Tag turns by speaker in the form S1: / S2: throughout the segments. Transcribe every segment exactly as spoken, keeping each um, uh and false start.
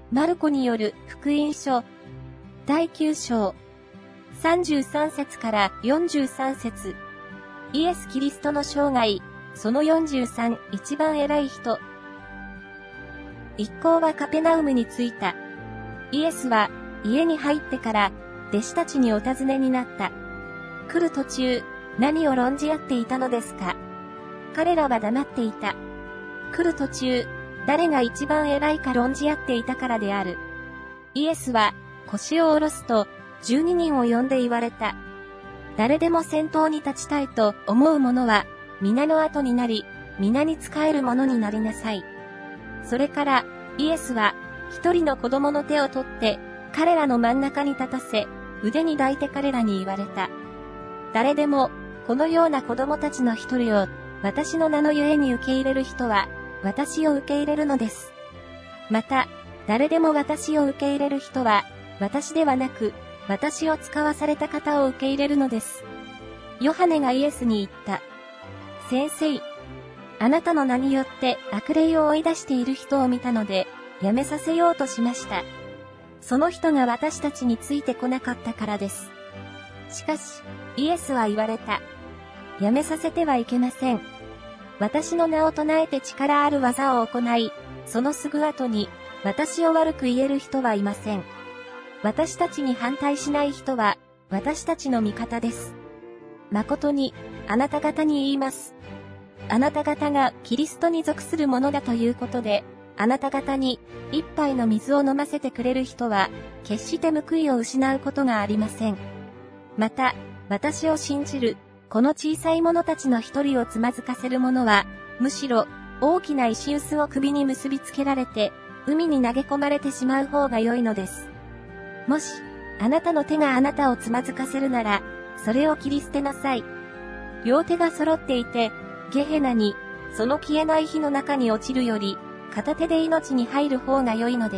S1: マルコによる福音書だいきゅう章さんじゅうさん節からよんじゅうさん節。イエス・キリストの生涯、そのよんじゅうさん、一番偉い人。一行はカペナウムに着いた。イエスは家に入ってから弟子たちにお尋ねになった。来る途中、何を論じ合っていたのですか？彼らは黙っていた。来る途中、誰が一番偉いか論じ合っていたからである。イエスは腰を下ろすと十二人を呼んで言われた。誰でも先頭に立ちたいと思う者は皆の後になり、皆に仕える者になりなさい。それからイエスは一人の子供の手を取って彼らの真ん中に立たせ、腕に抱いて彼らに言われた。誰でもこのような子供たちの一人を私の名のゆえに受け入れる人は私を受け入れるのです。また、誰でも私を受け入れる人は、私ではなく、私を使わされた方を受け入れるのです。ヨハネがイエスに言った。先生、あなたの名によって悪霊を追い出している人を見たので、やめさせようとしました。その人が私たちについてこなかったからです。しかし、イエスは言われた。やめさせてはいけません。私の名を唱えて力ある技を行い、そのすぐ後に、私を悪く言える人はいません。私たちに反対しない人は、私たちの味方です。誠に、あなた方に言います。あなた方がキリストに属するものだということで、あなた方に一杯の水を飲ませてくれる人は、決して報いを失うことがありません。また、私を信じる、この小さい者たちの一人をつまずかせる者は、むしろ、大きな石臼を首に結びつけられて、海に投げ込まれてしまう方が良いのです。もし、あなたの手があなたをつまずかせるなら、それを切り捨てなさい。両手が揃っていて、ゲヘナに、その消えない火の中に落ちるより、片手で命に入る方が良いのです。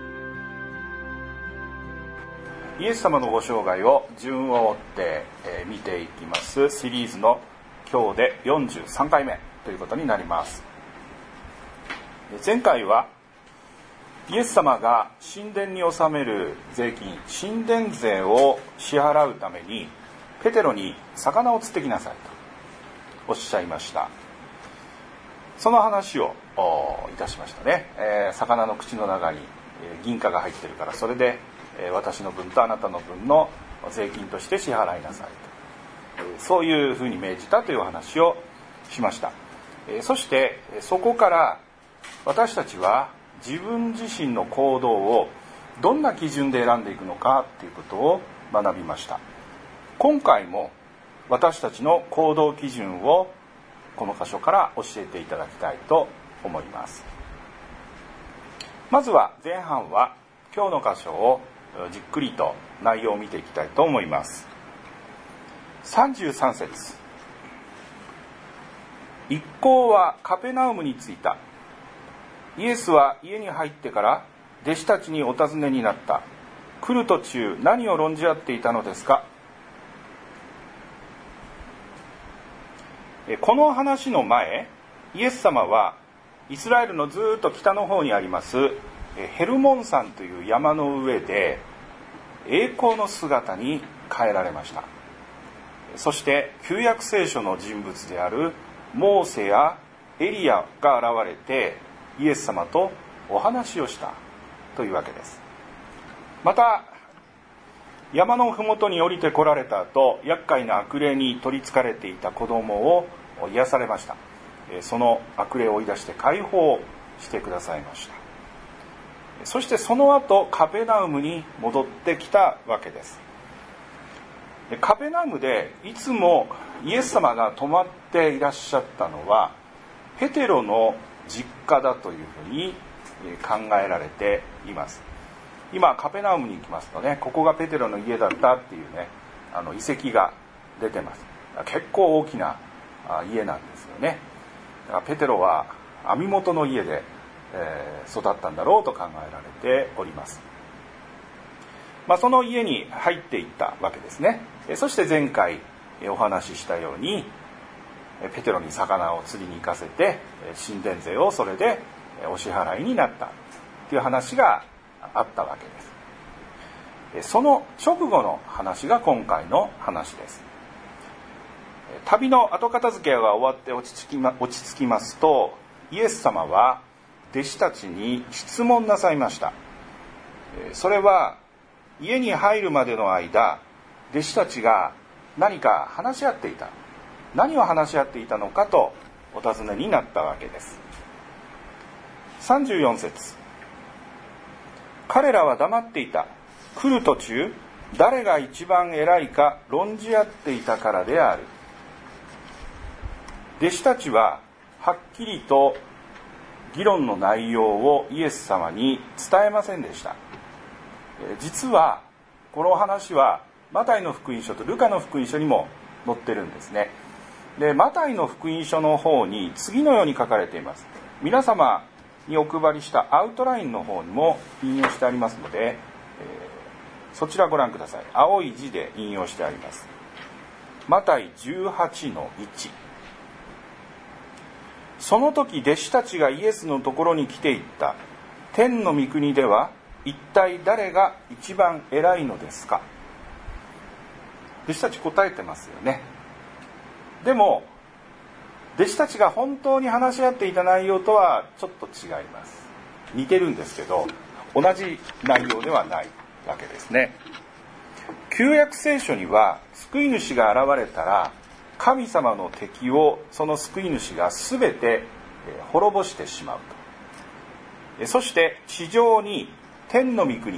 S2: イエス様のご生涯を順を追って、えー、見ていきますシリーズの今日でよんじゅうさんかいめということになります。前回はイエス様が神殿に納める税金、神殿税を支払うためにペテロに魚を釣ってきなさいとおっしゃいました。その話をいたしましたね、えー、魚の口の中に銀貨が入ってるから、それで私の分とあなたの分の税金として支払いなさいと、そういうふうに命じたという話をしました。そしてそこから私たちは自分自身の行動をどんな基準で選んでいくのかということを学びました。今回も私たちの行動基準をこの箇所から教えていただきたいと思います。まずは前半は今日の箇所をじっくりと内容を見ていきたいと思います。さんじゅうさん節。一行はカペナウムに着いた。イエスは家に入ってから弟子たちにお尋ねになった。来る途中何を論じ合っていたのですか？この話の前、イエス様はイスラエルのずっと北の方にありますヘルモン山という山の上で栄光の姿に変えられました。そして旧約聖書の人物であるモーセやエリアが現れてイエス様とお話をしたというわけです。また山のふもとに降りてこられた後、厄介な悪霊に取りつかれていた子供を癒されました。その悪霊を追い出して解放してくださいました。そしてその後カペナウムに戻ってきたわけです。カペナウムでいつもイエス様が泊まっていらっしゃったのはペテロの実家だというふうに考えられています。今カペナウムに行きますとね、ここがペテロの家だったっていうね、あの遺跡が出てます。結構大きな家なんですよね。だからペテロは網元の家で、えー、育ったんだろうと考えられております。まあ、その家に入っていったわけですね。そして前回お話ししたようにペテロに魚を釣りに行かせて神殿税をそれでお支払いになったという話があったわけです。その直後の話が今回の話です。旅の後片付けが終わって落ち着きま、落ち着きますと、イエス様は弟子たちに質問なさいました。それは家に入るまでの間、弟子たちが何か話し合っていた、何を話し合っていたのかとお尋ねになったわけです。さんじゅうよん節、彼らは黙っていた。来る途中、誰が一番偉いか論じ合っていたからである。弟子たちははっきりと議論の内容をイエス様に伝えませんでした。実はこの話はマタイの福音書とルカの福音書にも載ってるんですね。で、マタイの福音書の方に次のように書かれています。皆様にお配りしたアウトラインの方にも引用してありますので、えー、そちらご覧ください。青い字で引用してあります。マタイ じゅうはちのいち、その時弟子たちがイエスのところに来ていった。天の御国では一体誰が一番偉いのですか。弟子たち答えてますよね。でも弟子たちが本当に話し合っていた内容とはちょっと違います。似てるんですけど同じ内容ではないわけですね。旧約聖書には救い主が現れたら神様の敵をその救い主が全て滅ぼしてしまうと。そして地上に天の御国、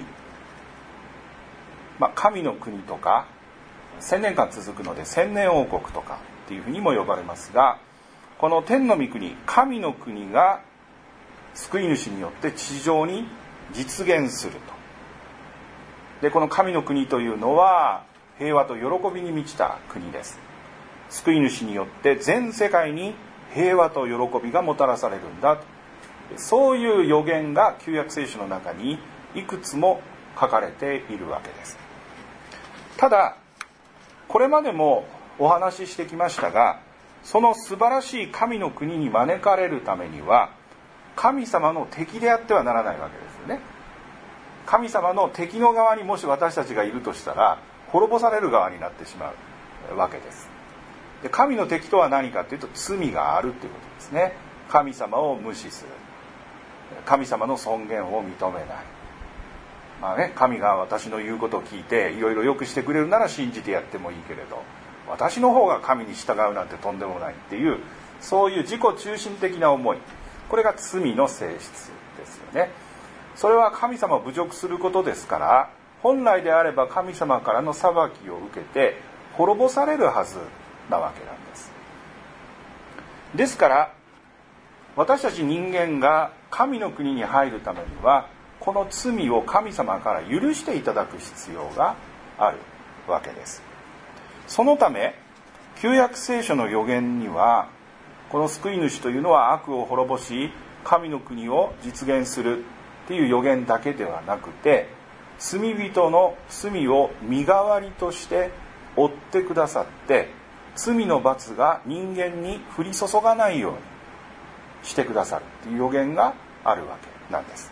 S2: まあ、神の国とか千年間続くので千年王国とかっていうふうにも呼ばれますが、この天の御国、神の国が救い主によって地上に実現すると。で、この神の国というのは平和と喜びに満ちた国です。救い主によって全世界に平和と喜びがもたらされるんだと。そういう予言が旧約聖書の中にいくつも書かれているわけです。ただこれまでもお話ししてきましたが、その素晴らしい神の国に招かれるためには神様の敵であってはならないわけですよね。神様の敵の側にもし私たちがいるとしたら滅ぼされる側になってしまうわけです。で、神の敵とは何かというと罪があるということですね。神様を無視する、神様の尊厳を認めない、まあね、神が私の言うことを聞いていろいろ良くしてくれるなら信じてやってもいいけれど、私の方が神に従うなんてとんでもないっていう、そういう自己中心的な思い、これが罪の性質ですよね。それは神様を侮辱することですから、本来であれば神様からの裁きを受けて滅ぼされるはずなわけなんです。ですから私たち人間が神の国に入るためにはこの罪を神様から許していただく必要があるわけです。そのため旧約聖書の預言にはこの救い主というのは悪を滅ぼし神の国を実現するっていう預言だけではなくて、罪人の罪を身代わりとして負ってくださって罪の罰が人間に降り注がないようにしてくださるという予言があるわけなんです。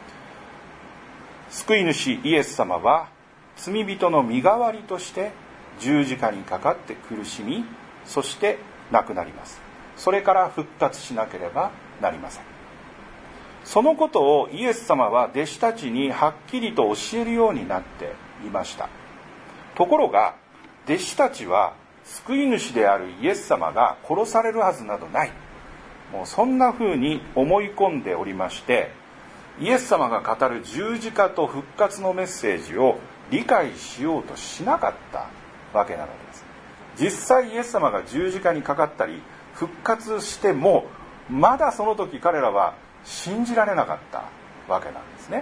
S2: 救い主イエス様は罪人の身代わりとして十字架にかかって苦しみ、そして亡くなります。それから復活しなければなりません。そのことをイエス様は弟子たちにはっきりと教えるようになっていました。ところが弟子たちは救い主であるイエス様が殺されるはずなどない、もうそんな風に思い込んでおりまして、イエス様が語る十字架と復活のメッセージを理解しようとしなかったわけなのです。実際イエス様が十字架にかかったり復活してもまだその時彼らは信じられなかったわけなんですね。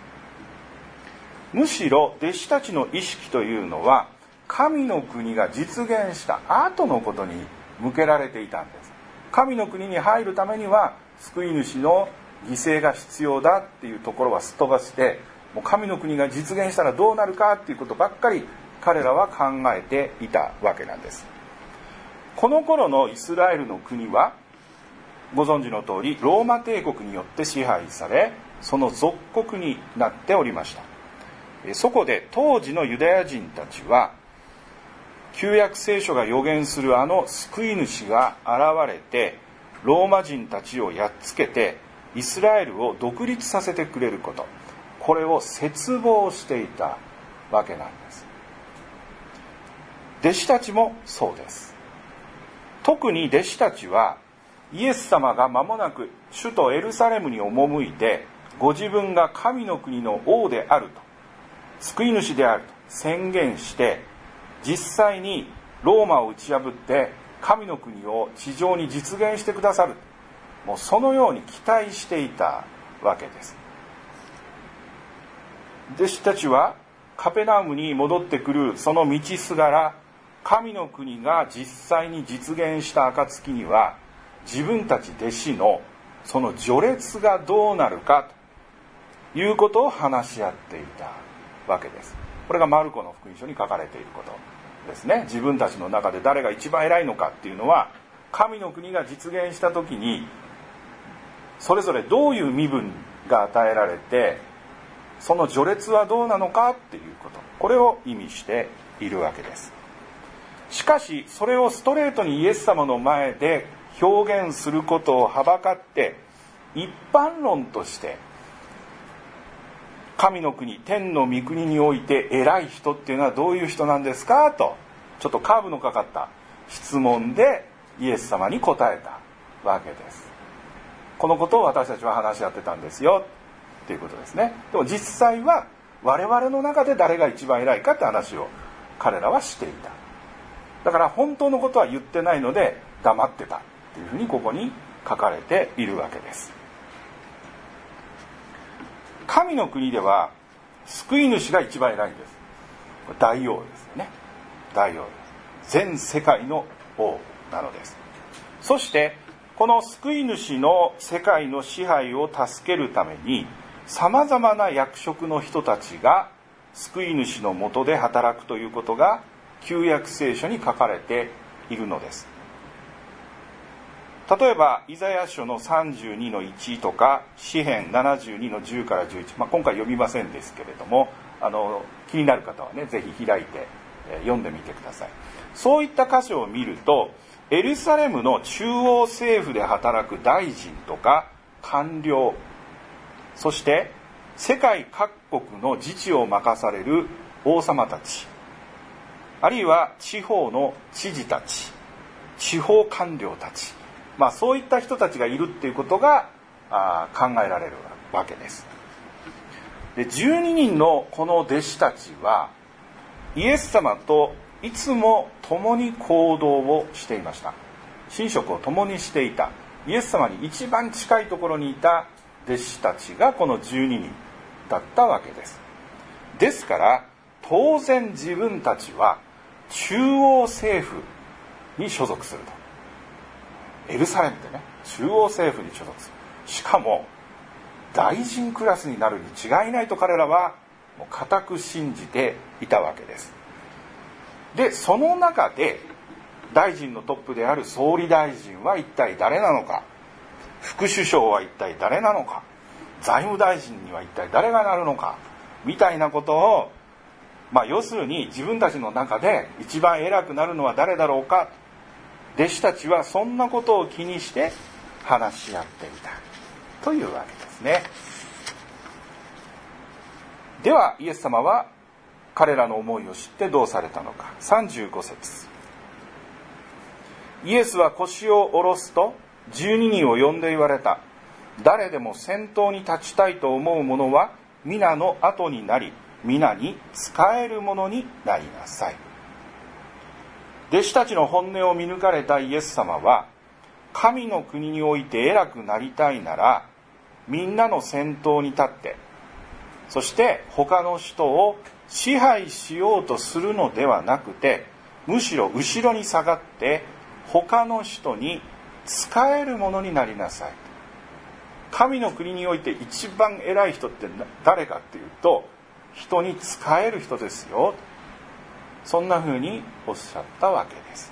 S2: むしろ弟子たちの意識というのは神の国が実現した後のことに向けられていたんです。神の国に入るためには救い主の犠牲が必要だっていうところはすっ飛ばして、もう神の国が実現したらどうなるかっていうことばっかり彼らは考えていたわけなんです。この頃のイスラエルの国はご存知の通りローマ帝国によって支配され、 その属国になっておりました。そこで当時のユダヤ人たちは、旧約聖書が予言するあの救い主が現れて、ローマ人たちをやっつけてイスラエルを独立させてくれること、これを切望していたわけなんです。弟子たちもそうです。特に弟子たちは、イエス様が間もなく首都エルサレムに赴いて、ご自分が神の国の王であると、救い主であると宣言して、実際にローマを打ち破って神の国を地上に実現してくださる、もうそのように期待していたわけです。弟子たちはカペナウムに戻ってくるその道すがら、神の国が実際に実現した暁には、自分たち弟子のその序列がどうなるかということを話し合っていたわけです。これがマルコの福音書に書かれていることですね。自分たちの中で誰が一番偉いのかっていうのは、神の国が実現した時にそれぞれどういう身分が与えられて、その序列はどうなのかっていうこと、これを意味しているわけです。しかしそれをストレートにイエス様の前で表現することをはばかって、一般論として神の国、天の御国において偉い人っていうのはどういう人なんですかと、ちょっとカーブのかかった質問でイエス様に答えたわけです。このことを私たちは話し合ってたんですよっていうことですね。でも実際は我々の中で誰が一番偉いかって話を彼らはしていた。だから本当のことは言ってないので黙ってたっていうふうにここに書かれているわけです。神の国では救い主が一番偉いんです。大王ですよね。大王です。全世界の王なのです。そしてこの救い主の世界の支配を助けるために、さまざまな役職の人たちが救い主の下で働くということが旧約聖書に書かれているのです。例えばイザヤ書のさんじゅうにのいちとか詩編ななじゅうにのじゅうからじゅういち、まあ、今回読みませんですけれども、あの気になる方はね、ぜひ開いて読んでみてください。そういった箇所を見ると、エルサレムの中央政府で働く大臣とか官僚、そして世界各国の自治を任される王様たち、あるいは地方の知事たち、地方官僚たち、まあ、そういった人たちがいるっていうことがあ考えられるわけです。で、じゅうににんのこの弟子たちはイエス様といつも共に行動をしていました。寝食を共にしていた、イエス様に一番近いところにいた弟子たちがこのじゅうににんだったわけです。ですから当然自分たちは中央政府に所属すると。エルサレムってね、中央政府に所属する、しかも大臣クラスになるに違いないと彼らはもう固く信じていたわけです。で、その中で大臣のトップである総理大臣は一体誰なのか、副首相は一体誰なのか、財務大臣には一体誰がなるのかみたいなことを、まあ要するに自分たちの中で一番偉くなるのは誰だろうか、弟子たちはそんなことを気にして話し合っていたというわけですね。ではイエス様は彼らの思いを知ってどうされたのか。さんじゅうご節、イエスは腰を下ろすとじゅうににんを呼んで言われた。誰でも先頭に立ちたいと思う者は皆の後になり、皆に仕える者になりなさい。弟子たちの本音を見抜かれたイエス様は、神の国において偉くなりたいならみんなの先頭に立って、そして他の人を支配しようとするのではなくて、むしろ後ろに下がって他の人に仕えるものになりなさい。神の国において一番偉い人って誰かっていうと、人に仕える人ですよ。そんな風におっしゃったわけです。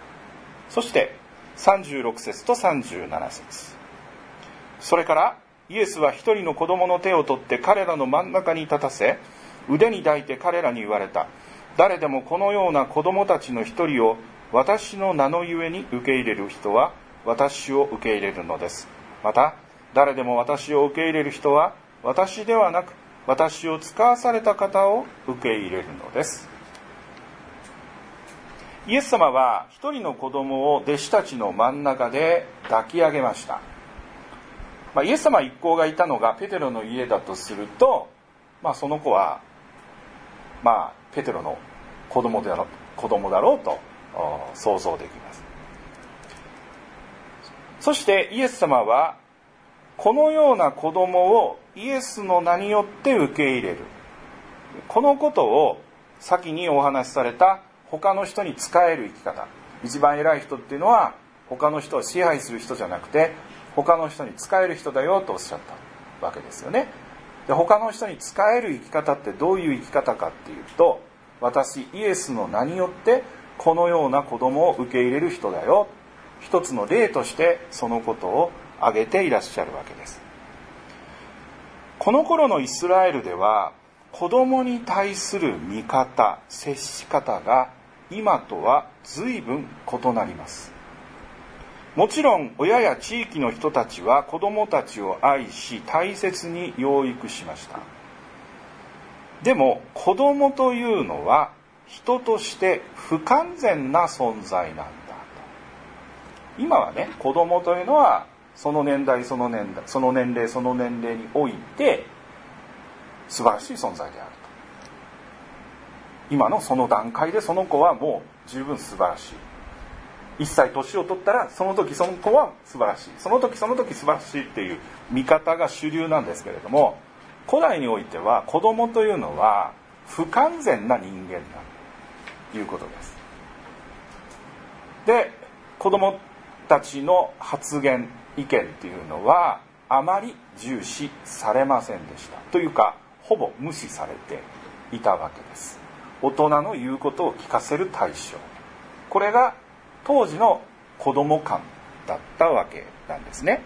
S2: そしてさんじゅうろく節とさんじゅうなな節、それからイエスは一人の子供の手を取って彼らの真ん中に立たせ、腕に抱いて彼らに言われた。誰でもこのような子供たちの一人を私の名のゆえに受け入れる人は私を受け入れるのです。また誰でも私を受け入れる人は私ではなく私を使わされた方を受け入れるのです。イエス様は一人の子供を弟子たちの真ん中で抱き上げました。まあ、イエス様一行がいたのがペテロの家だとすると、まあ、その子は、まあ、ペテロの子供だろう、子供だろうと想像できます。そしてイエス様はこのような子供をイエスの名によって受け入れる、このことを先にお話しされた他の人に仕える生き方、一番偉い人っていうのは他の人を支配する人じゃなくて他の人に仕える人だよとおっしゃったわけですよね。で、他の人に仕える生き方ってどういう生き方かっていうと、私イエスの名によってこのような子供を受け入れる人だよ、一つの例としてそのことを挙げていらっしゃるわけです。この頃のイスラエルでは子供に対する見方、接し方が今とは随分異なります。もちろん親や地域の人たちは子供たちを愛し大切に養育しました。でも子供というのは人として不完全な存在なんだと。今はね、子供というのはその年代その年代その年齢その年齢において素晴らしい存在であると。今のその段階でその子はもう十分素晴らしい。一歳年を取ったらその時その子は素晴らしい、その時その時素晴らしいっていう見方が主流なんですけれども、古代においては子供というのは不完全な人間だということです。で、子供たちの発言意見っていうのはあまり重視されませんでした。というかほぼ無視されていたわけです。大人の言うことを聞かせる対象、これが当時の子供観だったわけなんですね。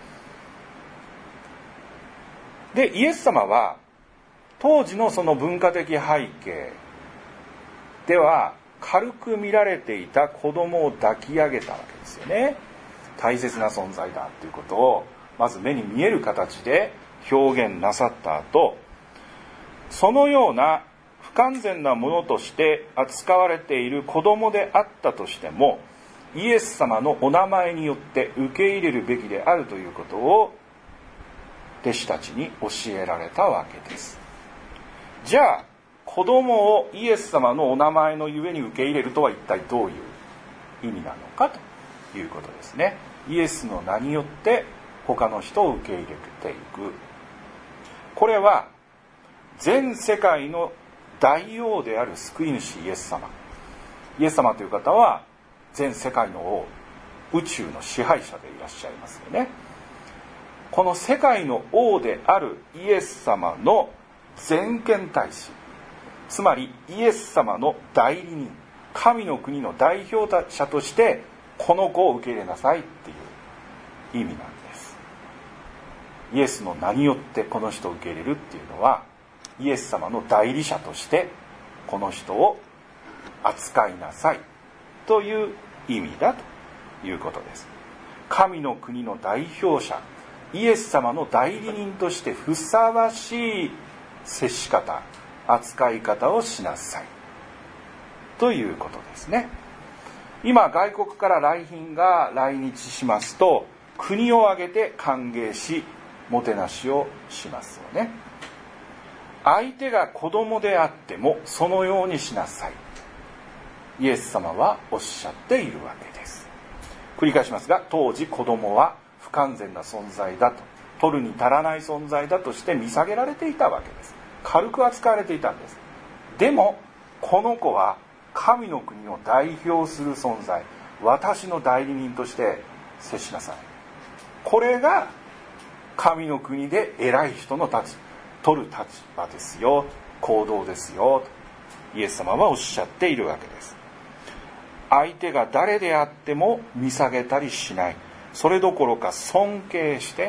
S2: で、イエス様は当時のその文化的背景では軽く見られていた子供を抱き上げたわけですよね。大切な存在だということをまず目に見える形で表現なさった後、そのような不完全なものとして扱われている子供であったとしても、イエス様のお名前によって受け入れるべきであるということを弟子たちに教えられたわけです。じゃあ子供をイエス様のお名前のゆえに受け入れるとは一体どういう意味なのかということですね。イエスの名によって他の人を受け入れていく、これは全世界の大王である救い主イエス様、イエス様という方は全世界の王、宇宙の支配者でいらっしゃいますよね。この世界の王であるイエス様の全権大使、つまりイエス様の代理人、神の国の代表者としてこの子を受け入れなさいっていう意味なんです。イエスの名によってこの人を受け入れるっていうのは、イエス様の代理者としてこの人を扱いなさいという意味だということです。神の国の代表者、イエス様の代理人としてふさわしい接し方、扱い方をしなさいということですね。今外国から来賓が来日しますと、国を挙げて歓迎しもてなしをしますよね。相手が子供であってもそのようにしなさい、イエス様はおっしゃっているわけです。繰り返しますが、当時子供は不完全な存在だと、取るに足らない存在だとして見下げられていたわけです。軽く扱われていたんです。でもこの子は神の国を代表する存在、私の代理人として接しなさい、これが神の国で偉い人の立ち取る立場ですよ、行動ですよとイエス様はおっしゃっているわけです。相手が誰であっても見下げたりしない、それどころか尊敬して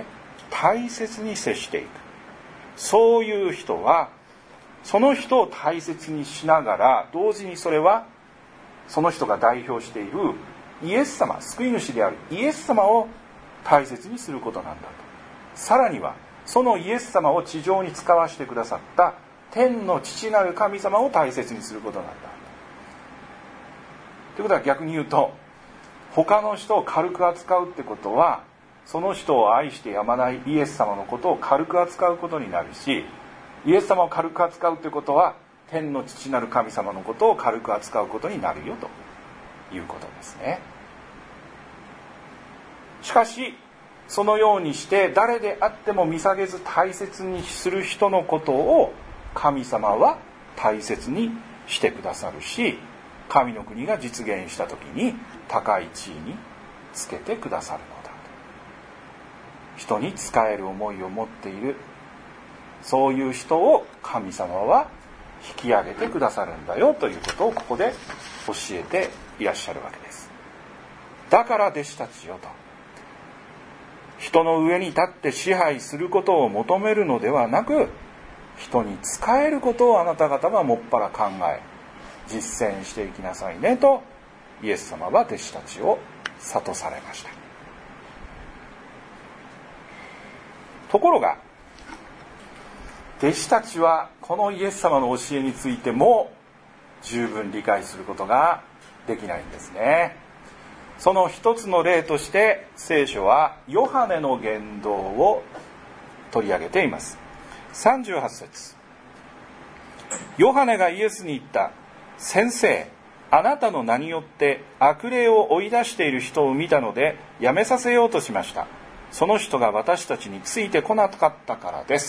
S2: 大切に接していく。そういう人はその人を大切にしながら、同時にそれはその人が代表しているイエス様、救い主であるイエス様を大切にすることなんだと。さらにはそのイエス様を地上に使わせてくださった天の父なる神様を大切にすることなんだということは、逆に言うと他の人を軽く扱うってことは、その人を愛してやまないイエス様のことを軽く扱うことになるし、イエス様を軽く扱うってことは天の父なる神様のことを軽く扱うことになるよということですね。しかしそのようにして誰であっても見下げず大切にする人のことを神様は大切にしてくださるし、神の国が実現した時に高い地位につけてくださるのだ。人に仕える思いを持っている、そういう人を神様は引き上げてくださるんだよということをここで教えていらっしゃるわけです。だから弟子たちよと、人の上に立って支配することを求めるのではなく、人に仕えることをあなた方はもっぱら考え実践していきなさいねと、イエス様は弟子たちを諭されました。ところが弟子たちはこのイエス様の教えについても十分理解することができないんですね。その一つの例として聖書はヨハネの言動を取り上げています。さんじゅうはち節、ヨハネがイエスに言った。先生、あなたの名によって悪霊を追い出している人を見たのでやめさせようとしました。その人が私たちについてこなかったからです。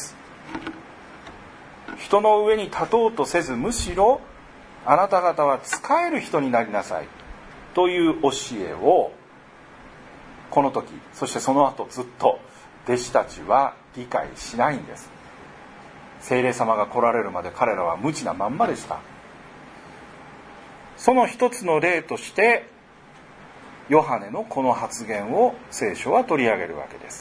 S2: 人の上に立とうとせず、むしろあなた方は仕える人になりなさいという教えをこの時、そしてその後ずっと弟子たちは理解しないんです。聖霊様が来られるまで彼らは無知なまんまでした。その一つの例としてヨハネのこの発言を聖書は取り上げるわけです。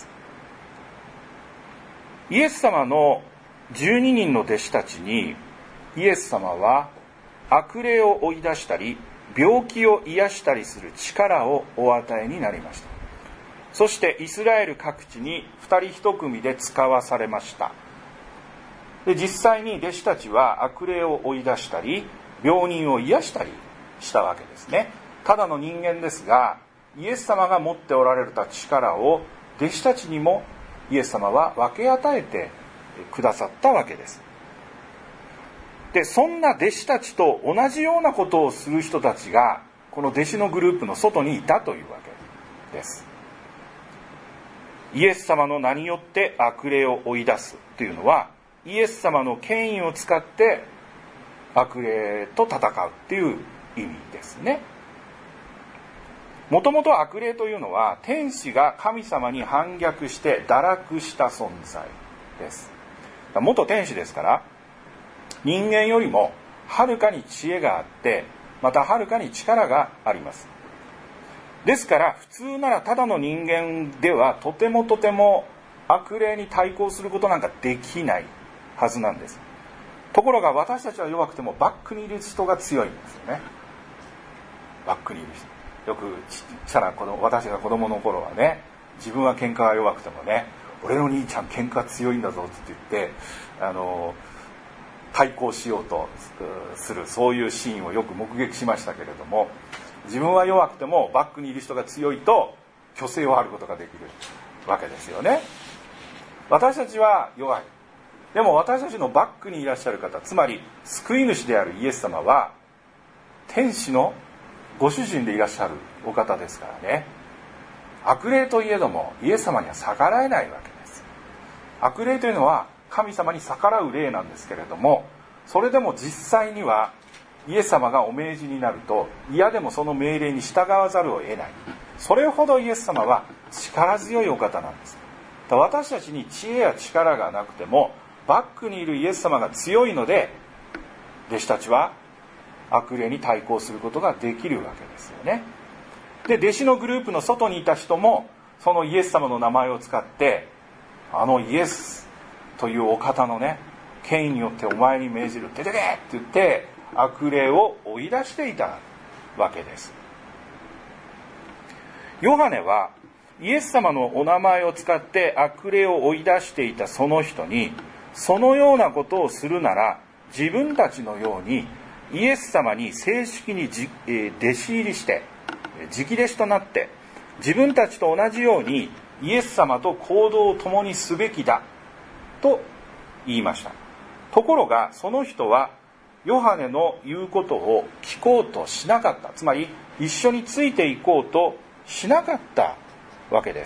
S2: イエス様のじゅうににんの弟子たちにイエス様は悪霊を追い出したり病気を癒したりする力をお与えになりました。そしてイスラエル各地に二人一組で使わされました。で、実際に弟子たちは悪霊を追い出したり病人を癒したりしたわけですね。ただの人間ですが、イエス様が持っておられた力を弟子たちにもイエス様は分け与えてくださったわけです。で、そんな弟子たちと同じようなことをする人たちがこの弟子のグループの外にいたというわけです。イエス様の名によって悪霊を追い出すというのは、イエス様の権威を使って悪霊と戦うっていう意味ですね。もともと悪霊というのは天使が神様に反逆して堕落した存在です。元天使ですから人間よりもはるかに知恵があって、またはるかに力があります。ですから普通ならただの人間ではとてもとても悪霊に対抗することなんかできないはずなんです。ところが私たちは弱くてもバックにいる人が強いんですよね。バックにいる人、よくちっちゃな子供、私が子供の頃はね、自分は喧嘩が弱くてもね、俺の兄ちゃん喧嘩強いんだぞって言ってあの対抗しようとする、そういうシーンをよく目撃しましたけれども、自分は弱くてもバックにいる人が強いと虚勢を張ることができるわけですよね。私たちは弱い。でも私たちのバックにいらっしゃる方、つまり救い主であるイエス様は天使のご主人でいらっしゃるお方ですからね。悪霊といえどもイエス様には逆らえないわけです。悪霊というのは神様に逆らう霊なんですけれども、それでも実際にはイエス様がお命じになると嫌でもその命令に従わざるを得ない。それほどイエス様は力強いお方なんです。私たちに知恵や力がなくてもバックにいるイエス様が強いので、弟子たちは悪霊に対抗することができるわけですよね。で、弟子のグループの外にいた人もそのイエス様の名前を使ってあのイエスというお方のね権威によってお前に命じる、出てけって言って悪霊を追い出していたわけです。ヨハネはイエス様のお名前を使って悪霊を追い出していたその人に、そのようなことをするなら自分たちのようにイエス様に正式にじ、えー、弟子入りして直弟子となって自分たちと同じようにイエス様と行動を共にすべきだと言いました。ところがその人はヨハネの言うことを聞こうとしなかった。つまり一緒についていこうとしなかったわけです。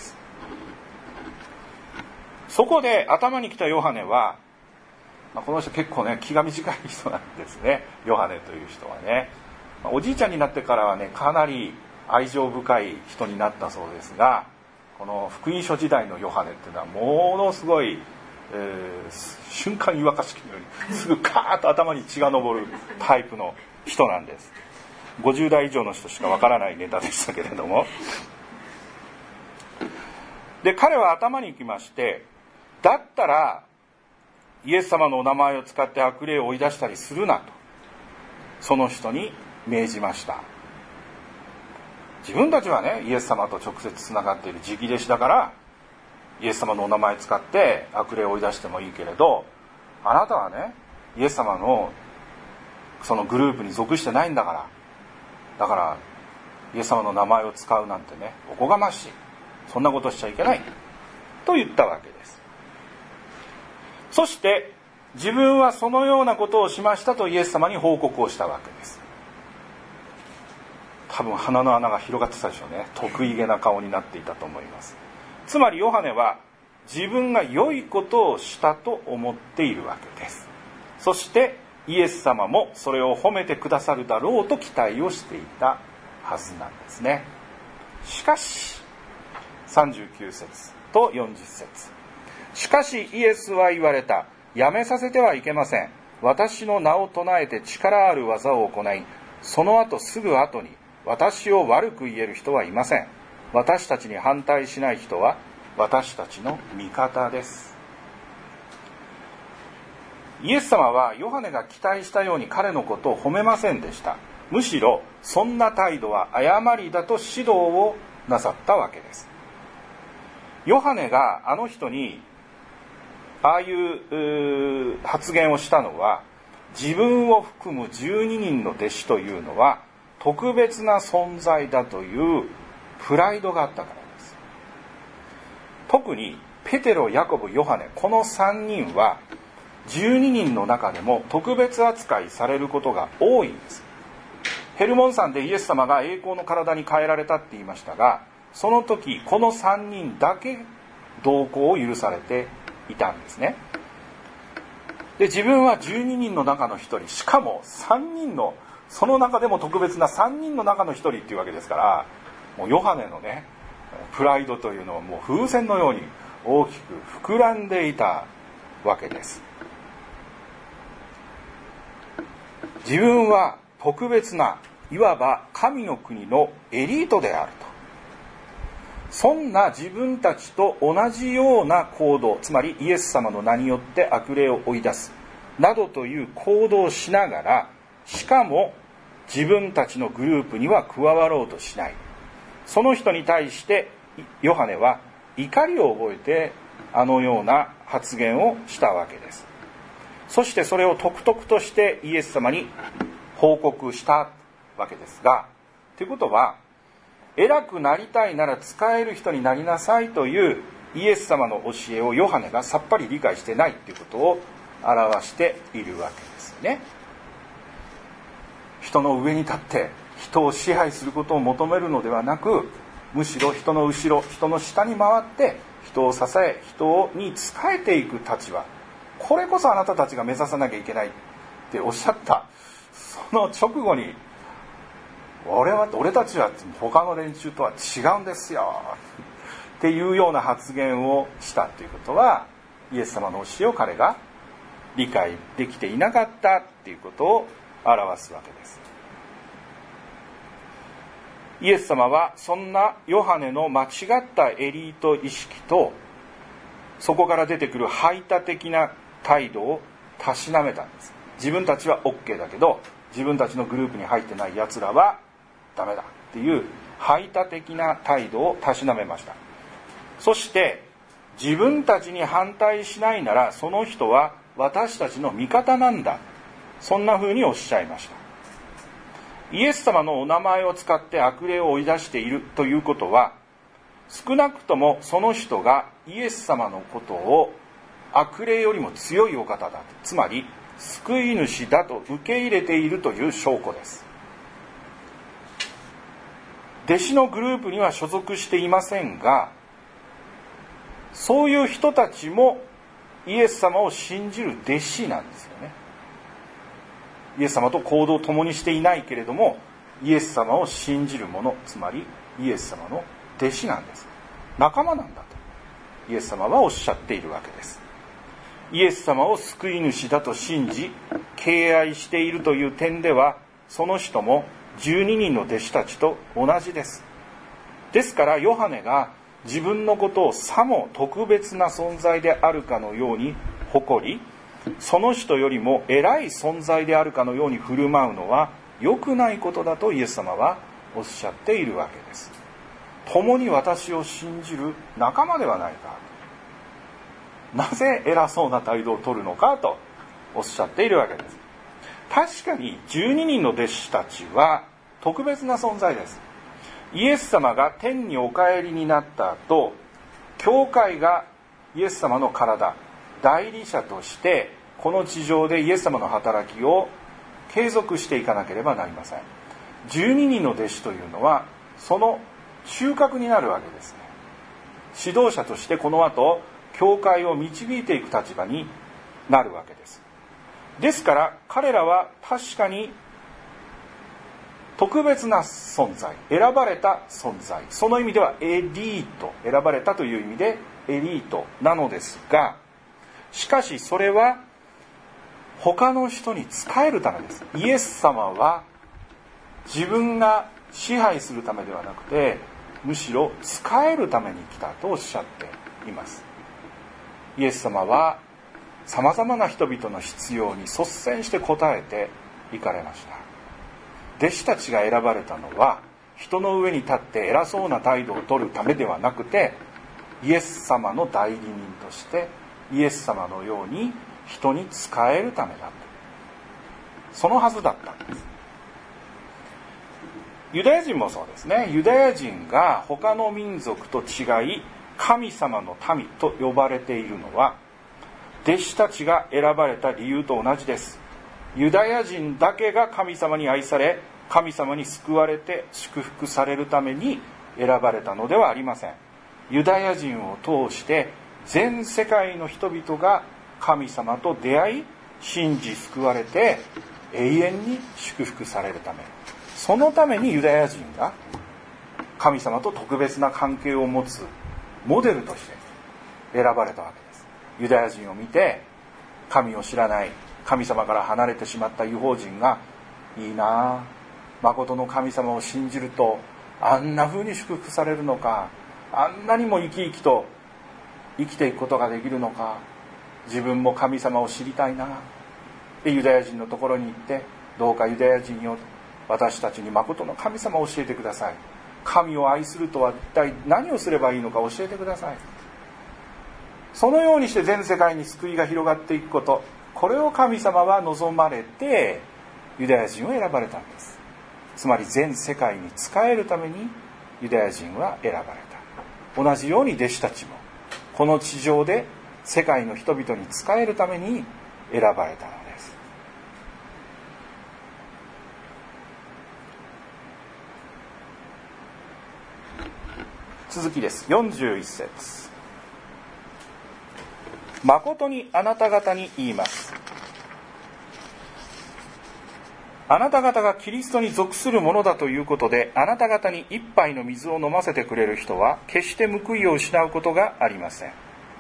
S2: そこで頭に来たヨハネは、この人結構ね気が短い人なんですね。ヨハネという人はね、おじいちゃんになってからはねかなり愛情深い人になったそうですが、この福音書時代のヨハネっていうのはものすごい、えー、瞬間湯沸かし器のようにすぐカーッと頭に血が上るタイプの人なんです。ごじゅう代以上の人しかわからないネタでしたけれども、で彼は頭にきまして、だったらイエス様のお名前を使って悪霊を追い出したりするなとその人に命じました。自分たちはねイエス様と直接つながっている直弟子だからイエス様のお名前を使って悪霊を追い出してもいいけれど、あなたはねイエス様のそのグループに属してないんだから、だからイエス様の名前を使うなんてねおこがましい、そんなことしちゃいけないと言ったわけです。そして自分はそのようなことをしましたとイエス様に報告をしたわけです。多分鼻の穴が広がってたでしょうね。得意げな顔になっていたと思います。つまりヨハネは自分が良いことをしたと思っているわけです。そしてイエス様もそれを褒めてくださるだろうと期待をしていたはずなんですね。しかしさんじゅうきゅう節とよんじゅう節、しかしイエスは言われた。やめさせてはいけません。私の名を唱えて力ある技を行い、その後すぐ後に私を悪く言える人はいません。私たちに反対しない人は私たちの味方です。イエス様はヨハネが期待したように彼のことを褒めませんでした。むしろそんな態度は誤りだと指導をなさったわけです。ヨハネがあの人にああいう発言をしたのは、自分を含むじゅうににんの弟子というのは特別な存在だというプライドがあったからです。特にペテロ、ヤコブ、ヨハネ、このさんにんはじゅうににんの中でも特別扱いされることが多いんです。ヘルモン山でイエス様が栄光の体に変えられたって言いましたが、その時このさんにんだけ同行を許されていたんですね。で、自分はじゅうににんの中の一人、しかもさんにんのその中でも特別なさんにんの中の一人っていうわけですから、もうヨハネのねプライドというのはもう風船のように大きく膨らんでいたわけです。自分は特別ないわば神の国のエリートであると、そんな自分たちと同じような行動、つまりイエス様の名によって悪霊を追い出すなどという行動をしながら、しかも自分たちのグループには加わろうとしない、その人に対してヨハネは怒りを覚えてあのような発言をしたわけです。そしてそれをとくとくとしてイエス様に報告したわけですが、ということは偉くなりたいなら使える人になりなさいというイエス様の教えをヨハネがさっぱり理解してないということを表しているわけですね。人の上に立って人を支配することを求めるのではなく、むしろ人の後ろ、人の下に回って人を支え、人に仕えていく立場、これこそあなたたちが目指さなきゃいけないっておっしゃった、その直後に俺は俺たちは他の連中とは違うんですよっていうような発言をしたということは、イエス様の教えを彼が理解できていなかったっていうことを表すわけです。イエス様はそんなヨハネの間違ったエリート意識とそこから出てくる排他的な態度をたしなめたんです。自分たちは OK だけど、自分たちのグループに入ってない奴らはダメだっていう排他的な態度をたしなめました。そして自分たちに反対しないなら、その人は私たちの味方なんだ、そんな風におっしゃいました。イエス様のお名前を使って悪霊を追い出しているということは、少なくともその人がイエス様のことを悪霊よりも強いお方だ、つまり救い主だと受け入れているという証拠です。弟子のグループには所属していませんが、そういう人たちもイエス様を信じる弟子なんですよね。イエス様と行動を共にしていないけれども、イエス様を信じる者、つまりイエス様の弟子なんです。仲間なんだとイエス様はおっしゃっているわけです。イエス様を救い主だと信じ敬愛しているという点では、その人もじゅうににんの弟子たちと同じです。ですからヨハネが自分のことをさも特別な存在であるかのように誇り、その人よりも偉い存在であるかのように振る舞うのは良くないことだとイエス様はおっしゃっているわけです。共に私を信じる仲間ではないか、なぜ偉そうな態度を取るのかとおっしゃっているわけです。確かにじゅうににんの弟子たちは特別な存在です。イエス様が天にお帰りになった後、教会がイエス様の体、代理者としてこの地上でイエス様の働きを継続していかなければなりません。じゅうににんの弟子というのはその中核になるわけですね。指導者としてこの後教会を導いていく立場になるわけです。ですから彼らは確かに特別な存在、選ばれた存在、その意味ではエリート、選ばれたという意味でエリートなのですが、しかしそれは他の人に仕えるためです。イエス様は自分が支配するためではなくて、むしろ仕えるために来たとおっしゃっています。イエス様はさまざまな人々の必要に率先して応えていかれました。弟子たちが選ばれたのは、人の上に立って偉そうな態度を取るためではなくて、イエス様の代理人としてイエス様のように人に仕えるためだと、そのはずだったんです。ユダヤ人もそうですね。ユダヤ人が他の民族と違い神様の民と呼ばれているのは、弟子たちが選ばれた理由と同じです。ユダヤ人だけが神様に愛され、神様に救われて祝福されるために選ばれたのではありません。ユダヤ人を通して全世界の人々が神様と出会い、信じ救われて永遠に祝福されるため、そのためにユダヤ人が神様と特別な関係を持つモデルとして選ばれたわけです。ユダヤ人を見て、神を知らない、神様から離れてしまった異邦人が、いいなあ、誠の神様を信じるとあんな風に祝福されるのか、あんなにも生き生きと生きていくことができるのか、自分も神様を知りたいな。でユダヤ人のところに行って、どうかユダヤ人よ、私たちに誠の神様を教えてください。神を愛するとは一体何をすればいいのか教えてください。そのようにして全世界に救いが広がっていくこと、これを神様は望まれてユダヤ人を選ばれたんです。つまり全世界に仕えるためにユダヤ人は選ばれた。同じように弟子たちもこの地上で世界の人々に仕えるために選ばれたのです。続きです。よんじゅういち節。誠にあなた方に言います。あなた方がキリストに属するものだということで、あなた方に一杯の水を飲ませてくれる人は決して報いを失うことがありません。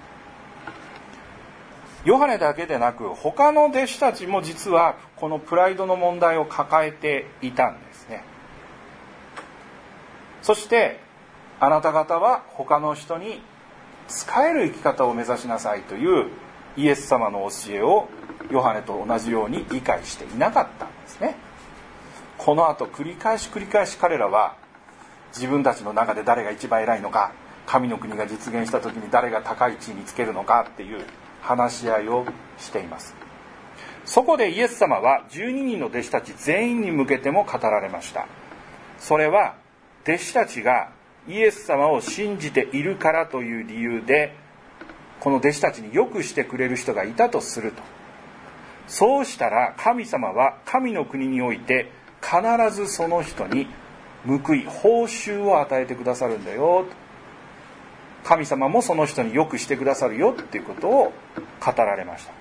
S2: ヨハネだけでなく他の弟子たちも実はこのプライドの問題を抱えていたんですね。そしてあなた方は他の人に仕える生き方を目指しなさいというイエス様の教えをヨハネと同じように理解していなかったんですね。この後繰り返し繰り返し彼らは自分たちの中で誰が一番偉いのか、神の国が実現した時に誰が高い地位につけるのかっていう話し合いをしています。そこでイエス様はじゅうににんの弟子たち全員に向けても語られました。それは弟子たちがイエス様を信じているからという理由でこの弟子たちに良くしてくれる人がいたとすると、そうしたら神様は神の国において必ずその人に報い報酬を与えてくださるんだよと、神様もその人に良くしてくださるよっていうことを語られました。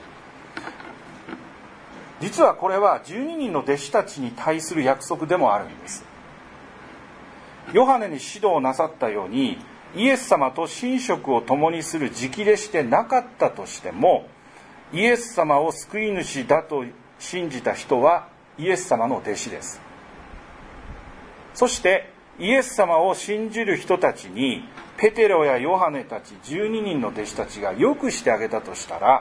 S2: 実はこれはじゅうににんの弟子たちに対する約束でもあるんです。ヨハネに指導なさったようにイエス様と寝食を共にする直弟子でなかったとしても、イエス様を救い主だと信じた人はイエス様の弟子です。そしてイエス様を信じる人たちにペテロやヨハネたちじゅうににんの弟子たちが良くしてあげたとしたら、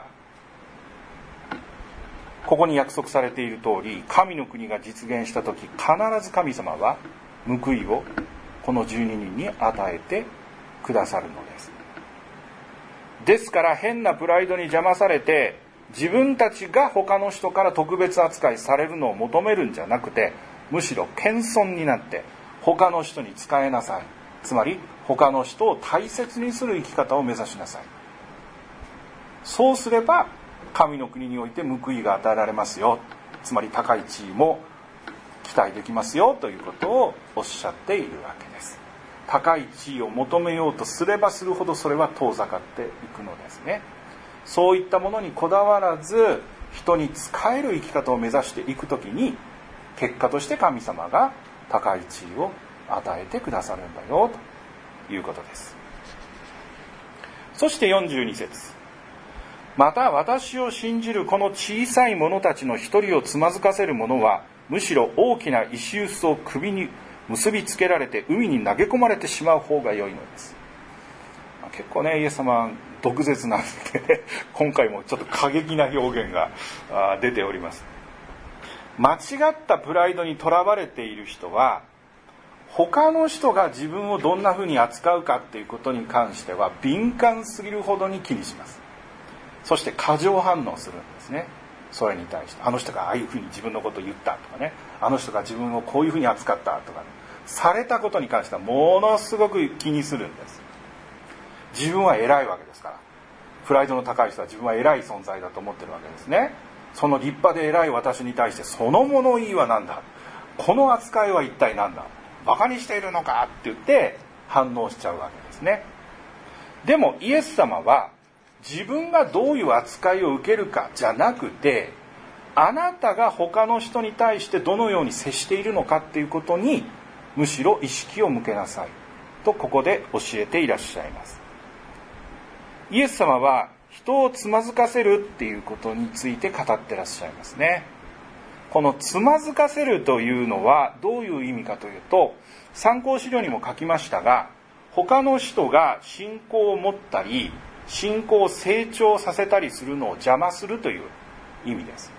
S2: ここに約束されている通り神の国が実現した時、必ず神様は報いをこのじゅうににんに与えてくださるのです。ですから変なプライドに邪魔されて自分たちが他の人から特別扱いされるのを求めるんじゃなくて、むしろ謙遜になって他の人に仕えなさい、つまり他の人を大切にする生き方を目指しなさい。そうすれば神の国において報いが与えられますよ、つまり高い地位も期待できますよということをおっしゃっているわけです。高い地位を求めようとすればするほどそれは遠ざかっていくのですね。そういったものにこだわらず人に仕える生き方を目指していくときに、結果として神様が高い地位を与えてくださるんだよということです。そしてよんじゅうに節、また私を信じるこの小さい者たちの一人をつまずかせる者は、むしろ大きな石臼を首に結びつけられて海に投げ込まれてしまう方が良いのです。結構ね、イエス様は毒舌なんで今回もちょっと過激な表現が出ております。間違ったプライドにとらわれている人は、他の人が自分をどんなふうに扱うかっていうことに関しては敏感すぎるほどに気にします。そして過剰反応するんですね。それに対してあの人がああいうふうに自分のことを言ったとかね、あの人が自分をこういうふうに扱ったとか、ね、されたことに関してはものすごく気にするんです。自分は偉いわけですから、プライドの高い人は自分は偉い存在だと思ってるわけですね。その立派で偉い私に対してその物言いは何だ、この扱いは一体何だ、バカにしているのかって言って反応しちゃうわけですね。でもイエス様は自分がどういう扱いを受けるかじゃなくて、あなたが他の人に対してどのように接しているのかっていうことにむしろ意識を向けなさいとここで教えていらっしゃいます。イエス様は人をつまずかせるっていうことについて語ってらっしゃいますね。このつまずかせるというのはどういう意味かというと、参考資料にも書きましたが、他の人が信仰を持ったり信仰を成長させたりするのを邪魔するという意味です。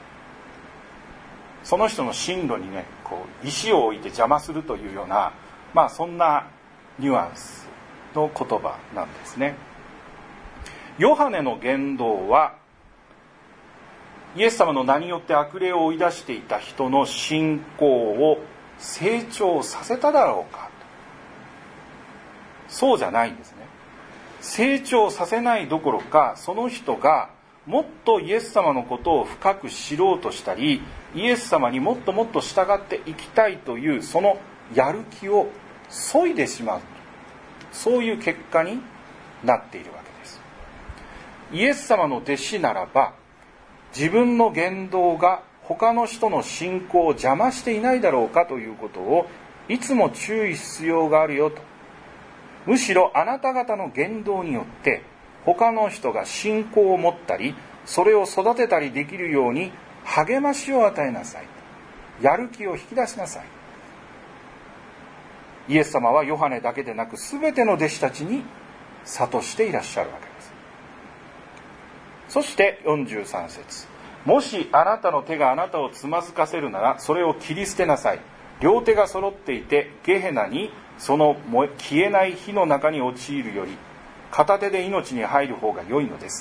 S2: その人の進路にね、こう石を置いて邪魔するというような、まあそんなニュアンスの言葉なんですね。ヨハネの言動はイエス様の名によって悪霊を追い出していた人の信仰を成長させただろうか、そうじゃないんですね。成長させないどころか、その人がもっとイエス様のことを深く知ろうとしたり、イエス様にもっともっと従っていきたいというそのやる気を削いでしまう、そういう結果になっているわけです。イエス様の弟子ならば、自分の言動が他の人の信仰を邪魔していないだろうかということをいつも注意する必要があるよと。むしろあなた方の言動によって他の人が信仰を持ったりそれを育てたりできるように励ましを与えなさい、やる気を引き出しなさい。イエス様はヨハネだけでなく全ての弟子たちに諭していらっしゃるわけです。そしてよんじゅうさん節、もしあなたの手があなたをつまずかせるならそれを切り捨てなさい。両手が揃っていてゲヘナにその消えない火の中に陥るより片手で命に入る方が良いのです。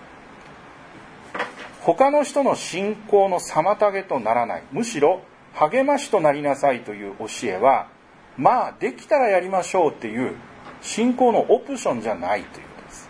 S2: 他の人の信仰の妨げとならない、むしろ励ましとなりなさいという教えは、まあできたらやりましょうっていう信仰のオプションじゃないということです。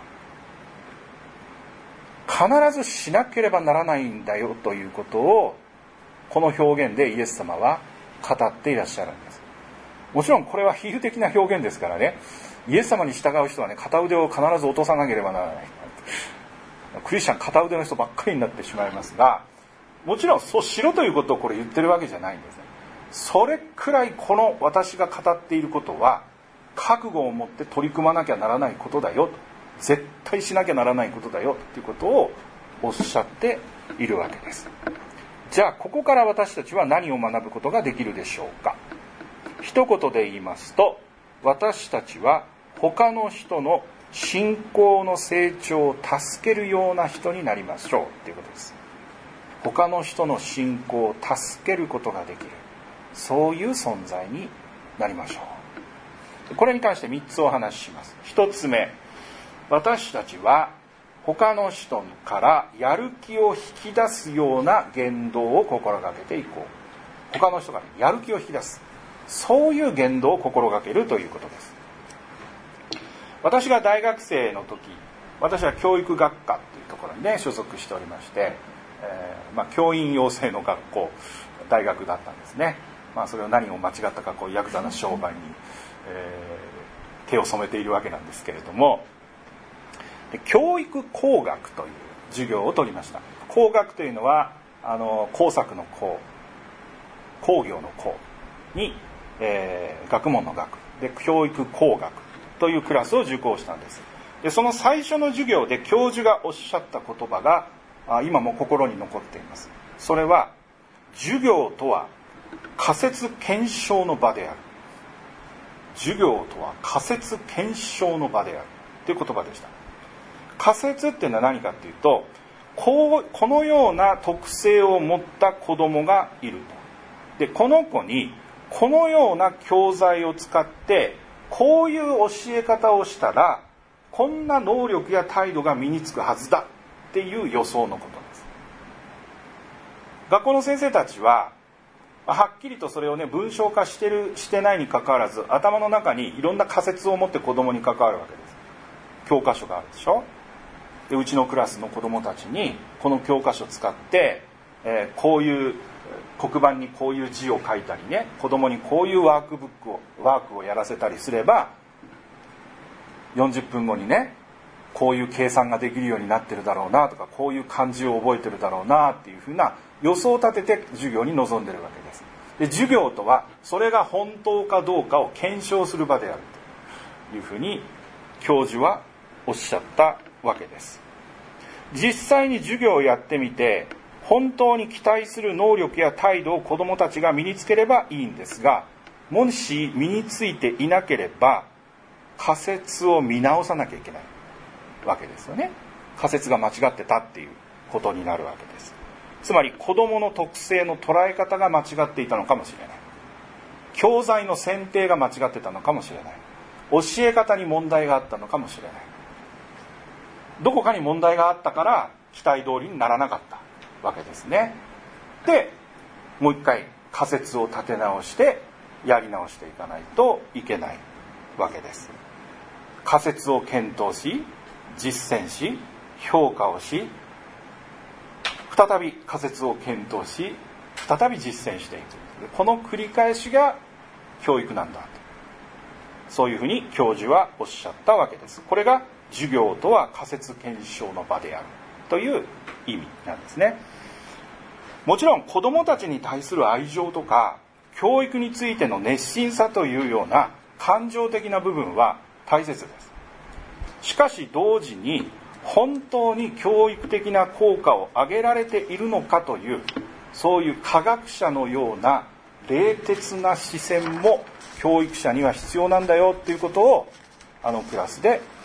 S2: 必ずしなければならないんだよということをこの表現でイエス様は語っていらっしゃるんです。もちろんこれは比喩的な表現ですからね、イエス様に従う人はね、片腕を必ず落とさなければならない。クリスチャン片腕の人ばっかりになってしまいますが、もちろんそうしろということをこれ言ってるわけじゃないんですね。それくらいこの私が語っていることは覚悟を持って取り組まなきゃならないことだよと、絶対しなきゃならないことだよということをおっしゃっているわけです。じゃあここから私たちは何を学ぶことができるでしょうか。一言で言いますと、私たちは他の人の信仰の成長を助けるような人になりましょうということです。他の人の信仰を助けることができる、そういう存在になりましょう。これに関してみっつお話しします。ひとつめ、私たちは他の人からやる気を引き出すような言動を心がけていこう。他の人からやる気を引き出す、そういう言動を心がけるということです。私が大学生の時、私は教育学科というところにね所属しておりまして、えーまあ、教員養成の学校、大学だったんですね。まあ、それを何を間違ったかこうヤクザな商売に、えー、手を染めているわけなんですけれども、で教育工学という授業を取りました。工学というのはあの工作の工、工業の工に、えー、学問の学で教育工学というクラスを受講したんです。でその最初の授業で教授がおっしゃった言葉が今も心に残っています。それは、授業とは仮説検証の場である。授業とは仮説検証の場であるという言葉でした。仮説っていうのは何かっていうと、こうこのような特性を持った子供がいると。でこの子にこのような教材を使ってこういう教え方をしたらこんな能力や態度が身につくはずだっていう予想のことです。学校の先生たちははっきりとそれをね文章化してるしてないにかかわらず、頭の中にいろんな仮説を持って子供に関わるわけです。教科書があるでしょ。でうちのクラスの子供たちにこの教科書を使って、えー、こういう黒板にこういう字を書いたりね、子供にこういうワークブックをワークをやらせたりすればよんじゅっぷんごにねこういう計算ができるようになってるだろうなとか、こういう漢字を覚えてるだろうなっていうふうな予想を立てて授業に臨んでるわけです。で授業とはそれが本当かどうかを検証する場であるというふうに教授はおっしゃったわけです。実際に授業をやってみて本当に期待する能力や態度を子どもたちが身につければいいんですが、もし身についていなければ仮説を見直さなきゃいけないわけですよね。仮説が間違ってたっていうことになるわけです。つまり子どもの特性の捉え方が間違っていたのかもしれない。教材の選定が間違ってたのかもしれない。教え方に問題があったのかもしれない。どこかに問題があったから期待通りにならなかったわけですね。で、もう一回仮説を立て直してやり直していかないといけないわけです。仮説を検討し、実践し、評価をし、再び仮説を検討し、再び実践していく。この繰り返しが教育なんだと、そういうふうに教授はおっしゃったわけです。これが授業とは仮説検証の場であるという意味なんですね。もちろん子どもたちに対する愛情とか教育についての熱心さというような感情的な部分は大切です。しかし同時に本当に教育的な効果を上げられているのかという、そういう科学者のような冷徹な視線も教育者には必要なんだよということをあのクラスで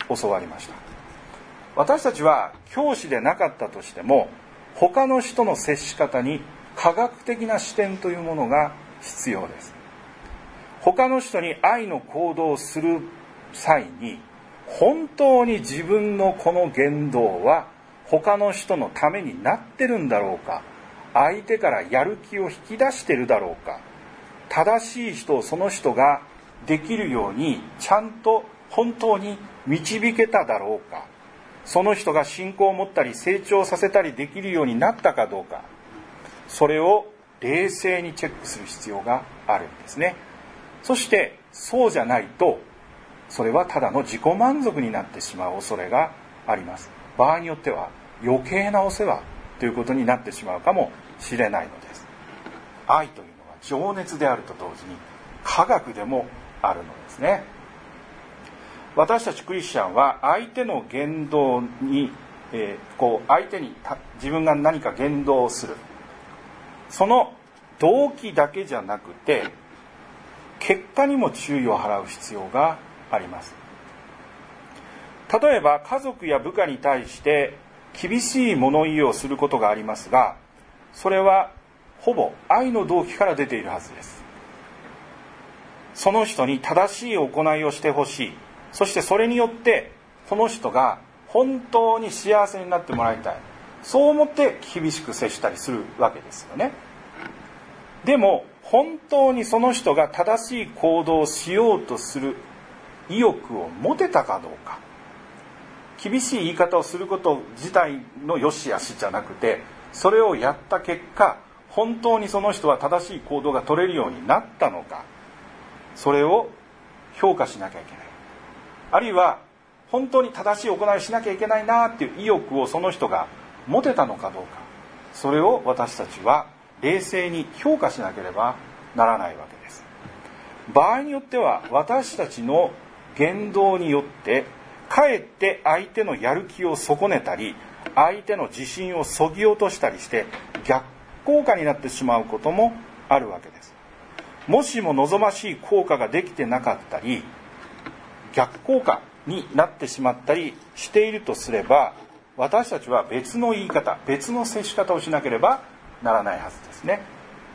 S2: 教わりました。私たちは教師でなかったとしても、他の人の接し方に科学的な視点というものが必要です。他の人に愛の行動をする際に、本当に自分のこの言動は他の人のためになってるんだろうか、相手からやる気を引き出してるだろうか、正しい人をその人ができるようにちゃんと本当に導けただろうか、その人が信仰を持ったり成長させたりできるようになったかどうか、それを冷静にチェックする必要があるんですね。そしてそうじゃないと、それはただの自己満足になってしまう恐れがあります。場合によっては余計なお世話ということになってしまうかもしれないのです。愛というのは情熱であると同時に科学でもあるのですね。私たちクリスチャンは相手の言動に、えー、こう相手に自分が何か言動をする、その動機だけじゃなくて結果にも注意を払う必要があります。例えば家族や部下に対して厳しい物言いをすることがありますが、それはほぼ愛の動機から出ているはずです。その人に正しい行いをしてほしい、そしてそれによってこの人が本当に幸せになってもらいたい、そう思って厳しく接したりするわけですよね。でも本当にその人が正しい行動をしようとする意欲を持てたかどうか、厳しい言い方をすること自体の良し悪しじゃなくて、それをやった結果本当にその人は正しい行動が取れるようになったのか、それを評価しなきゃいけない。あるいは本当に正しい行いをしなきゃいけないなっていう意欲をその人が持てたのかどうか、それを私たちは冷静に評価しなければならないわけです。場合によっては私たちの言動によってかえって相手のやる気を損ねたり、相手の自信をそぎ落としたりして逆効果になってしまうこともあるわけです。もしも望ましい効果ができてなかったり、逆効果になってしまったりしているとすれば、私たちは別の言い方、別の接し方をしなければならないはずですね。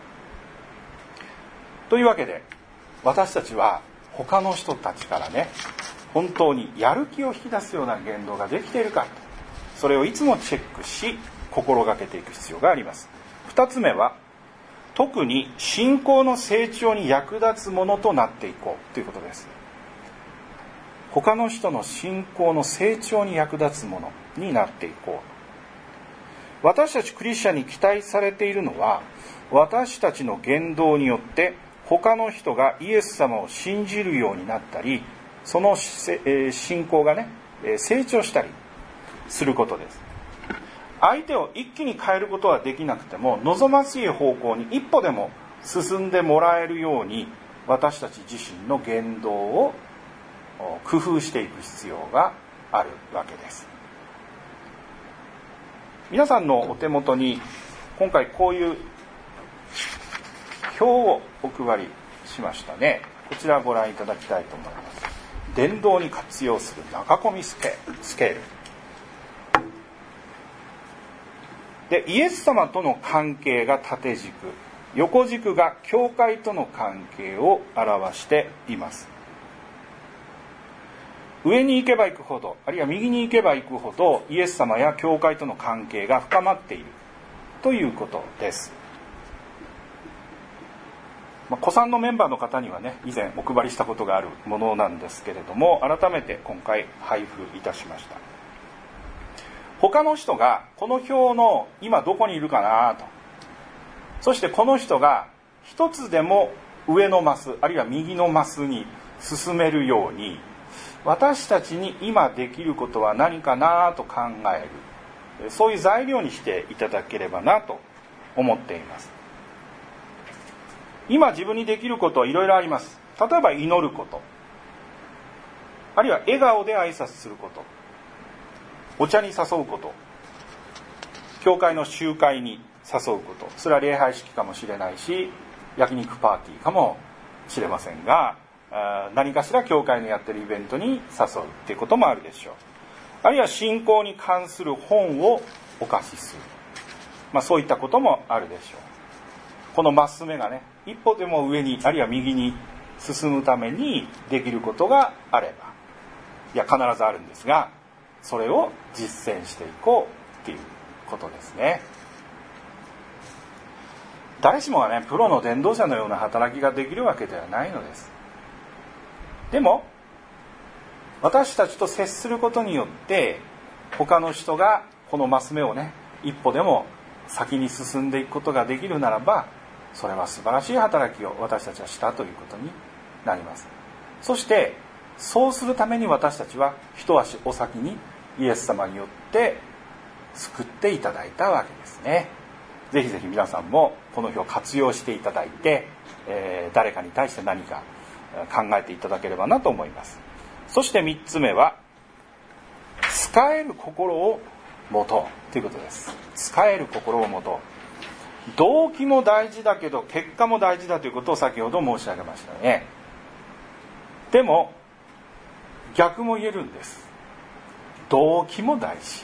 S2: というわけで、私たちは他の人たちからね、本当にやる気を引き出すような言動ができているか、それをいつもチェックし心がけていく必要があります。二つ目は、特に信仰の成長に役立つものとなっていこうということです。他の人の信仰の成長に役立つものになっていこう。私たちクリスチャンに期待されているのは、私たちの言動によって他の人がイエス様を信じるようになったり、その信仰がね成長したりすることです。相手を一気に変えることはできなくても、望ましい方向に一歩でも進んでもらえるように、私たち自身の言動を工夫していく必要があるわけです。皆さんのお手元に今回こういう表をお配りしましたね。こちらをご覧いただきたいと思います。伝道に活用する中込みスケールで、イエス様との関係が縦軸、横軸が教会との関係を表しています。上に行けば行くほど、あるいは右に行けば行くほど、イエス様や教会との関係が深まっているということです。まあ、古参のメンバーの方にはね、以前お配りしたことがあるものなんですけれども、改めて今回配布いたしました。他の人がこの表の今どこにいるかなと、そしてこの人が一つでも上のマス、あるいは右のマスに進めるように、私たちに今できることは何かなと考える、そういう材料にしていただければなと思っています。今自分にできることはいろいろあります。例えば祈ること、あるいは笑顔で挨拶すること、お茶に誘うこと、教会の集会に誘うこと、それは礼拝式かもしれないし、焼肉パーティーかもしれませんが、 何かしら教会のやってるイベントに誘うっていうこともあるでしょう。あるいは信仰に関する本をお貸しする、まあ、そういったこともあるでしょう。このマス目がね、一歩でも上にあるいは右に進むためにできることがあれば、いや必ずあるんですが、それを実践していこうっていうことですね。誰しもがね、プロの伝道者のような働きができるわけではないのです。でも私たちと接することによって他の人がこのマス目をね、一歩でも先に進んでいくことができるならば、それは素晴らしい働きを私たちはしたということになります。そしてそうするために私たちは一足お先にイエス様によって救っていただいたわけですね。ぜひぜひ皆さんもこの日を活用していただいて、えー、誰かに対して何か考えていただければなと思います。そして三つ目は、使える心を持とうということです。使える心を持とう。動機も大事だけど結果も大事だということを先ほど申し上げましたね。でも逆も言えるんです。動機も大事。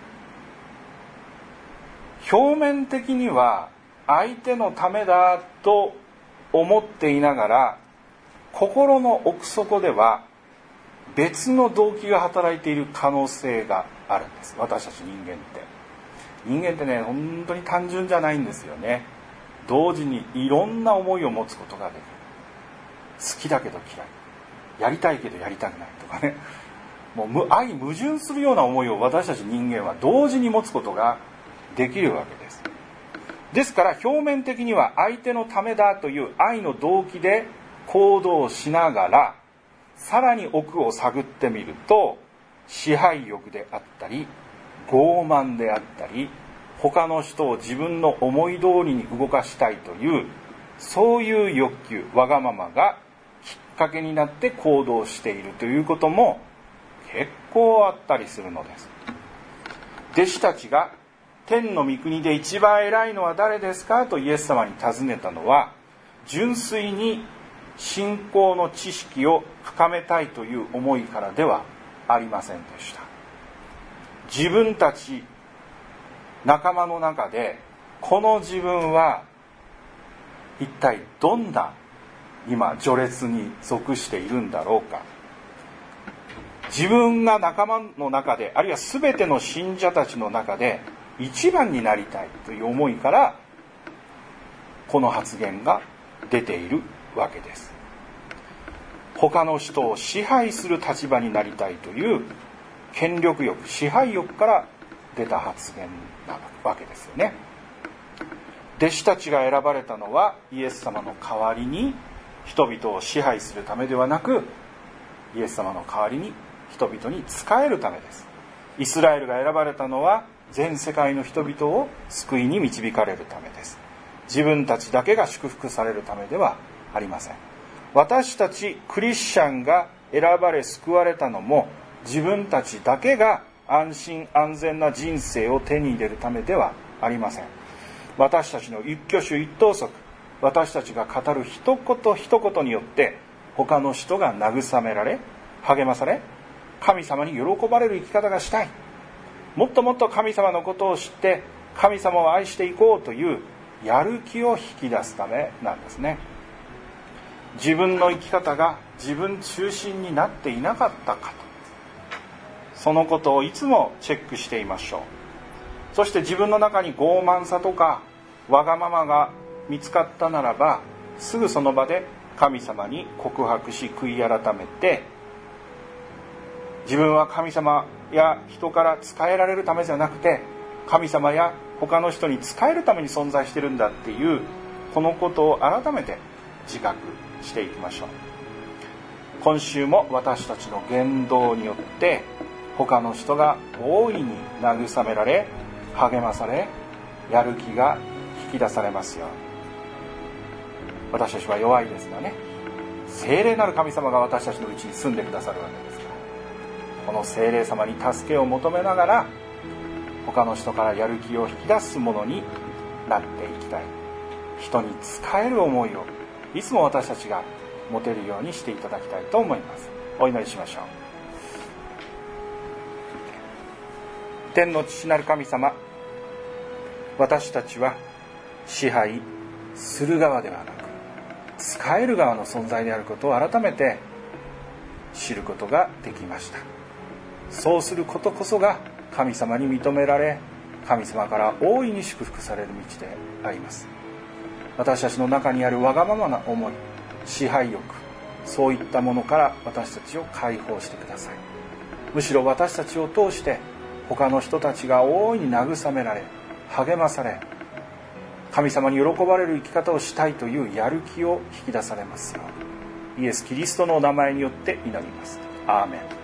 S2: 表面的には相手のためだと思っていながら、心の奥底では別の動機が働いている可能性があるんです。私たち人間って人間ってね、本当に単純じゃないんですよね。同時にいろんな思いを持つことができる。好きだけど嫌い、やりたいけどやりたくないとかね、もう相矛盾するような思いを私たち人間は同時に持つことができるわけです。ですから表面的には相手のためだという愛の動機で行動しながら、さらに奥を探ってみると、支配欲であったり傲慢であったり、他の人を自分の思い通りに動かしたいというそういう欲求、わがままがきっかけになって行動しているということも結構あったりするのです。弟子たちが天の御国で一番偉いのは誰ですかとイエス様に尋ねたのは、純粋に信仰の知識を深めたいという思いからではありませんでした。自分たち仲間の中でこの自分は一体どんな今序列に属しているんだろうか。自分が仲間の中で、あるいは全ての信者たちの中で一番になりたいという思いからこの発言が出ているわけです。他の人を支配する立場になりたいという権力欲、支配欲から出た発言なわけですよね。弟子たちが選ばれたのはイエス様の代わりに人々を支配するためではなく、イエス様の代わりに人々に仕えるためです。イスラエルが選ばれたのは全世界の人々を救いに導かれるためです。自分たちだけが祝福されるためではありません。私たちクリスチャンが選ばれ救われたのも、自分たちだけが安心安全な人生を手に入れるためではありません。私たちの一挙手一投足、私たちが語る一言一言によって他の人が慰められ、励まされ、神様に喜ばれる生き方がしたい、もっともっと神様のことを知って神様を愛していこうというやる気を引き出すためなんですね。自分の生き方が自分中心になっていなかったかと、そのことをいつもチェックしていましょう。そして自分の中に傲慢さとかわがままが見つかったならば、すぐその場で神様に告白し悔い改めて、自分は神様や人から仕えられるためじゃなくて、神様や他の人に仕えるために存在してるんだっていうこのことを改めて自覚していきましょう。今週も私たちの言動によって他の人が大いに慰められ、励まされ、やる気が引き出されますように。私たちは弱いですがね、聖霊なる神様が私たちのうちに住んでくださるわけですから、この聖霊様に助けを求めながら他の人からやる気を引き出すものになっていきたい。人に仕える思いをいつも私たちが持てるようにしていただきたいと思います。お祈りしましょう。天の父なる神様、私たちは支配する側ではなく使える側の存在であることを改めて知ることができました。そうすることこそが神様に認められ、神様から大いに祝福される道であります。私たちの中にあるわがままな思い、支配欲、そういったものから私たちを解放してください。むしろ私たちを通して他の人たちが大いに慰められ、励まされ、神様に喜ばれる生き方をしたいというやる気を引き出されますように、イエス・キリストのお名前によって祈ります。アーメン。